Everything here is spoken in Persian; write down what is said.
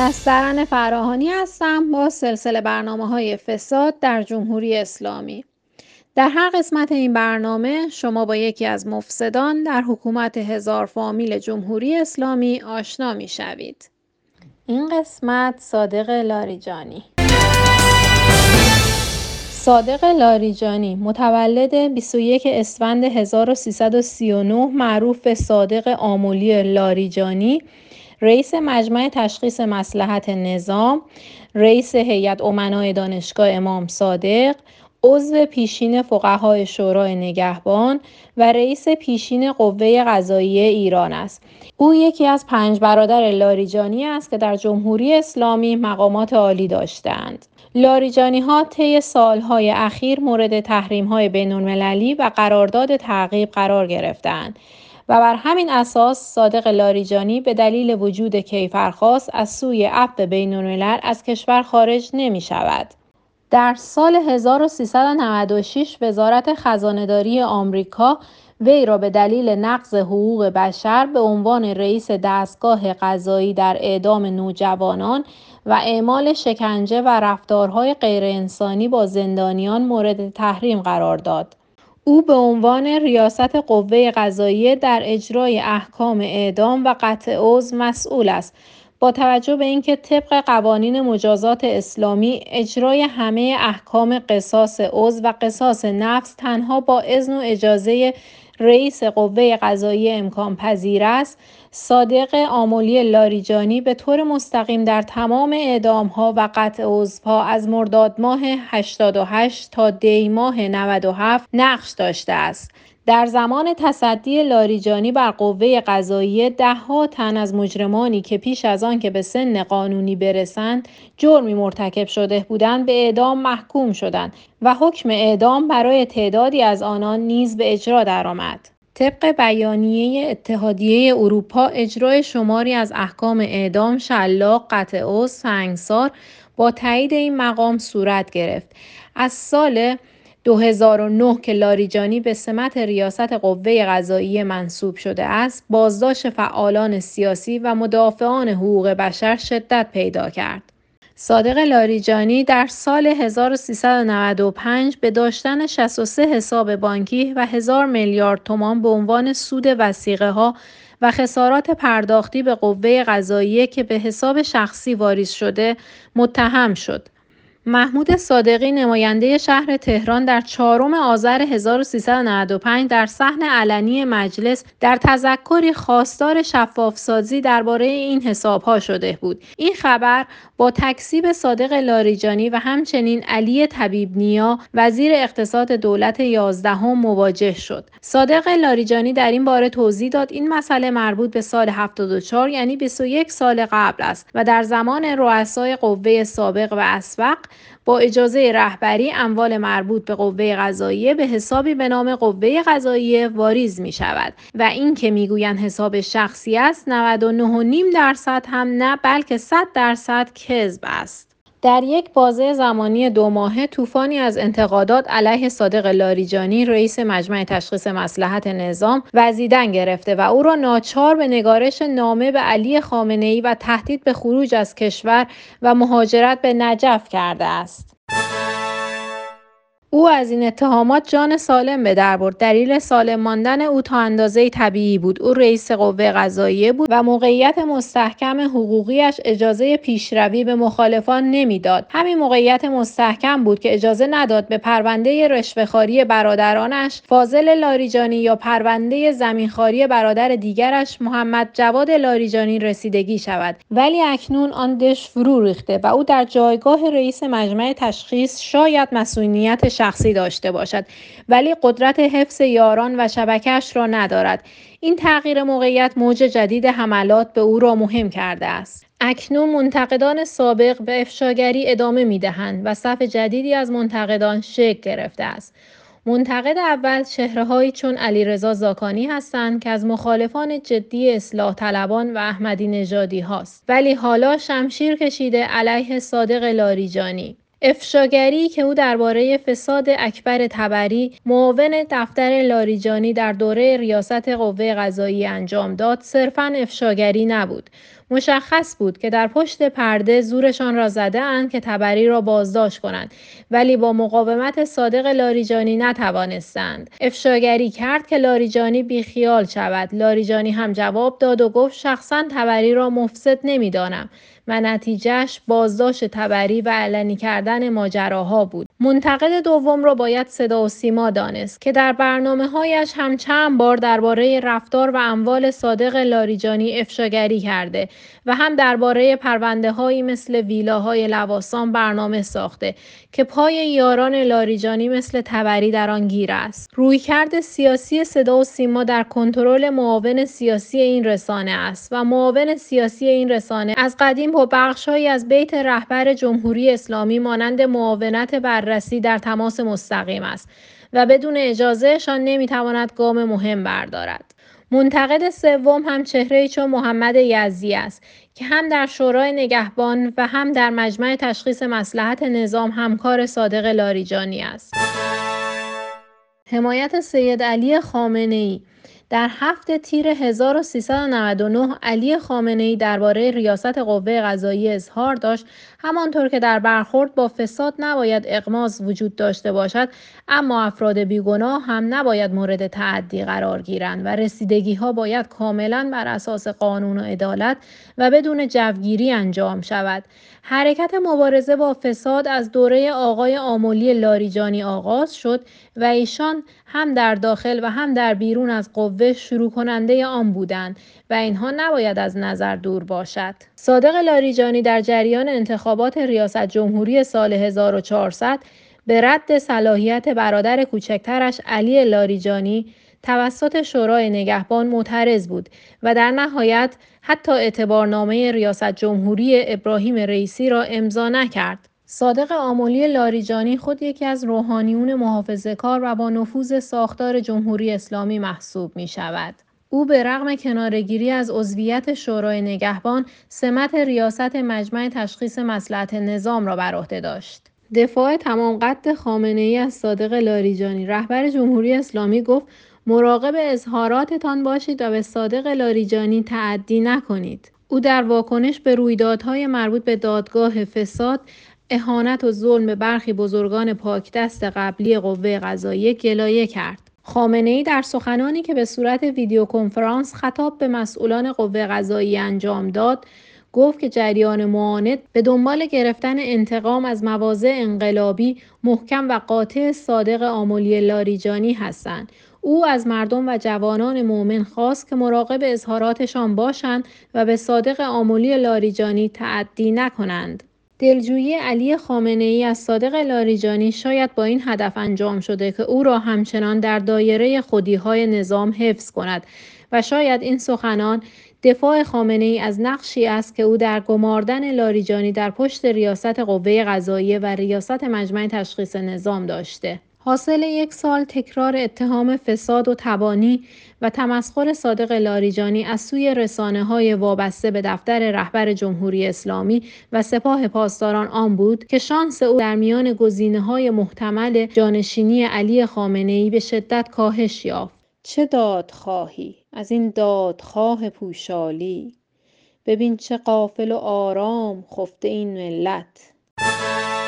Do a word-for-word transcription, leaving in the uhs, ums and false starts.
بسترن فراهانی هستم با سلسله برنامه‌های فساد در جمهوری اسلامی. در هر قسمت این برنامه شما با یکی از مفسدان در حکومت هزار فامیل جمهوری اسلامی آشنا می‌شوید. این قسمت صادق لاریجانی. صادق لاریجانی متولد بیست و یک اسفند هزار و سیصد و سی و نه، معروف به صادق آملی لاریجانی، رئیس مجمع تشخیص مصلحت نظام، رئیس هیئت امنای دانشگاه امام صادق، عضو پیشین فقهای شورای نگهبان و رئیس پیشین قوه قضاییه ایران است. او یکی از پنج برادر لاریجانی است که در جمهوری اسلامی مقامات عالی داشتند. لاریجانی ها طی سالهای اخیر مورد تحریم های بین المللی و قرارداد تعقیب قرار گرفتند و بر همین اساس صادق لاریجانی به دلیل وجود کیفرخواست از سوی عفو بین الملل از کشور خارج نمی شود. در سال هزار و سیصد و نود و شش وزارت خزانه‌داری آمریکا وی را به دلیل نقض حقوق بشر به عنوان رئیس دستگاه قضایی در اعدام نوجوانان و اعمال شکنجه و رفتارهای غیرانسانی با زندانیان مورد تحریم قرار داد. او به عنوان ریاست قوه قضاییه در اجرای احکام اعدام و قطع عضو مسئول است. با توجه به اینکه طبق قوانین مجازات اسلامی اجرای همه احکام قصاص عضو و قصاص نفس تنها با اذن و اجازه رئیس قوه قضاییه امکان پذیر است، صادق آملی لاریجانی به طور مستقیم در تمام اعدام‌ها و قطع عضوها از مرداد ماه هشتاد و هشت تا دی ماه نود و هفت نقش داشته است. در زمان تصدی لاریجانی بر قوه قضاییه ده‌ها تن از مجرمانی که پیش از آن که به سن قانونی برسند جرمی مرتکب شده بودند به اعدام محکوم شدند و حکم اعدام برای تعدادی از آنان نیز به اجرا درآمد. طبق بیانیه اتحادیه اروپا اجرای شماری از احکام اعدام، شلاق، قطع عضو، سنگسار با تایید این مقام صورت گرفت. از سال دو هزار و نه که لاریجانی به سمت ریاست قوه قضاییه منصوب شده است، بازداشت فعالان سیاسی و مدافعان حقوق بشر شدت پیدا کرد. صادق لاریجانی در سال هزار و سیصد و نود و پنج به داشتن شصت و سه حساب بانکی و هزار میلیارد تومان به عنوان سود وثیقه‌ها و خسارات پرداختی به قوه قضاییه که به حساب شخصی واریز شده متهم شد. محمود صادقی نماینده شهر تهران در چهارم آذر هزار و سیصد و نود و پنج در صحن علنی مجلس در تذکری خواستار شفاف‌سازی درباره این حساب‌ها شده بود. این خبر با تکذیب صادق لاریجانی و همچنین علی طبیب‌نیا وزیر اقتصاد دولت یازدهم مواجه شد. صادق لاریجانی در این باره توضیح داد این مسئله مربوط به سال هفتاد و چهار یعنی بیست و یک سال قبل است و در زمان رؤسای قوه سابق و اسبق با اجازه رهبری اموال مربوط به قوه قضاییه به حسابی به نام قوه قضاییه واریز می شود و این که می گویند حساب شخصی است نود و نه و نیم درصد هم نه بلکه صد درصد کذب است. در یک بازه زمانی دو ماهه طوفانی از انتقادات علیه صادق لاریجانی رئیس مجمع تشخیص مصلحت نظام وزیدن گرفته و او را ناچار به نگارش نامه به علی خامنه‌ای و تهدید به خروج از کشور و مهاجرت به نجف کرده است. او از این اتهامات جان سالم به در برد. دلیل سالم ماندن او تا اندازه‌ای طبیعی بود. او رئیس قوه قضاییه بود و موقعیت مستحکم حقوقیش اجازه پیشروی به مخالفان نمیداد. همین موقعیت مستحکم بود که اجازه نداد به پرونده رشوه‌خواری برادرانش فاضل لاریجانی یا پرونده زمینخواری برادر دیگرش محمد جواد لاریجانی رسیدگی شود. ولی اکنون آن دژ فرو ریخته و او در جایگاه رئیس مجمع تشخیص شاید مسئولیت شخصی داشته باشد ولی قدرت حفظ یاران و شبکه‌اش را ندارد. این تغییر موقعیت موج جدید حملات به او را مهم کرده است. اکنون منتقدان سابق به افشاگری ادامه می‌دهند و صف جدیدی از منتقدان شکل گرفته است. منتقد اول چهره‌هایی چون علیرضا زاکانی هستند که از مخالفان جدی اصلاح طلبان و احمدی نژادی هاست ولی حالا شمشیر کشیده علیه صادق لاریجانی. افشاگری که او درباره فساد اکبر طبری معاون دفتر لاریجانی در دوره ریاست قوه قضاییه انجام داد صرفاً افشاگری نبود. مشخص بود که در پشت پرده زورشان را زده اند که تبری را بازداشت کنند، ولی با مقاومت صادق لاریجانی نتوانستند. افشاگری کرد که لاریجانی بیخیال شود. لاریجانی هم جواب داد و گفت شخصاً تبری را مفسد نمی‌دانم و نتیجهش بازداشت تبری و علنی کردن ماجراها بود. منتقد دوم را باید صدا و سیما دانست که در برنامه‌هایش هم چند بار درباره رفتار و اموال صادق لاریجانی افشاگری کرده و هم درباره پرونده‌هایی مثل ویلاهای لواسان برنامه ساخته که پای یاران لاریجانی مثل تبری در آن گیر است. رویکرد سیاسی صدا و سیما در کنترل معاون سیاسی این رسانه است و معاون سیاسی این رسانه از قدیم با بخش‌هایی از بیت رهبر جمهوری اسلامی مانند معاونت بررسی در تماس مستقیم است و بدون اجازهشان نمیتواند گام مهم بردارد. منتقد سوم هم چهره‌ای چون محمد یزدی است که هم در شورای نگهبان و هم در مجمع تشخیص مصلحت نظام همکار صادق لاریجانی است. حمایت سید علی خامنه‌ای. در هفت تیر هزار و سیصد و نود و نه علی خامنه‌ای درباره ریاست قوه قضاییه اظهار داشت همانطور که در برخورد با فساد نباید اغماض وجود داشته باشد، اما افراد بیگناه هم نباید مورد تعدی قرار گیرند و رسیدگی‌ها باید کاملاً بر اساس قانون و عدالت و بدون جوگیری انجام شود. حرکت مبارزه با فساد از دوره آقای آملی لاریجانی آغاز شد و ایشان هم در داخل و هم در بیرون از قوه شروع کننده آن بودند و اینها نباید از نظر دور باشد. صادق لاریجانی در جریان انتخابات ریاست جمهوری سال هزار و چهارصد به رد صلاحیت برادر کوچکترش علی لاریجانی توسط شورای نگهبان معترض بود و در نهایت حتی اعتبارنامه ریاست جمهوری ابراهیم رئیسی را امضا نکرد. صادق آملی لاریجانی خود یکی از روحانیون محافظه‌کار و با نفوذ ساختار جمهوری اسلامی محسوب می شود. او به رغم کناره‌گیری از عضویت شورای نگهبان، سمت ریاست مجمع تشخیص مصلحت نظام را بر عهده داشت. دفاع تمام قد خامنه‌ای از صادق لاریجانی. رهبر جمهوری اسلامی گفت مراقب اظهاراتتان باشید و به صادق لاریجانی تعدی نکنید. او در واکنش به رویدادهای مربوط به دادگاه فساد، اهانت و ظلم به برخی بزرگان پاکدست قبلی قوه قضاییه گلایه کرد. خامنه‌ای در سخنانی که به صورت ویدیو کنفرانس خطاب به مسئولان قوه قضاییه انجام داد، گفت که جریان معاند به دنبال گرفتن انتقام از مواضع انقلابی محکم و قاطع صادق آملی لاریجانی هستند. او از مردم و جوانان مؤمن خواست که مراقب اظهاراتشان باشند و به صادق آملی لاریجانی تعدی نکنند. دلجویی علی خامنه‌ای از صادق لاریجانی شاید با این هدف انجام شده که او را همچنان در دایره خودی‌های نظام حفظ کند و شاید این سخنان دفاع خامنه‌ای از نقشی است که او در گماردن لاریجانی در پشت ریاست قوه قضاییه و ریاست مجمع تشخیص نظام داشته. حاصل یک سال تکرار اتهام فساد و تبانی و تمسخر صادق لاریجانی از سوی رسانه‌های وابسته به دفتر رهبر جمهوری اسلامی و سپاه پاسداران آن بود که شانس او در میان گزینه‌های محتمل جانشینی علی خامنه‌ای به شدت کاهش یافت. چه دادخواهی از این دادخواه پوشالی، ببین چه غافل و آرام خفته این ملت.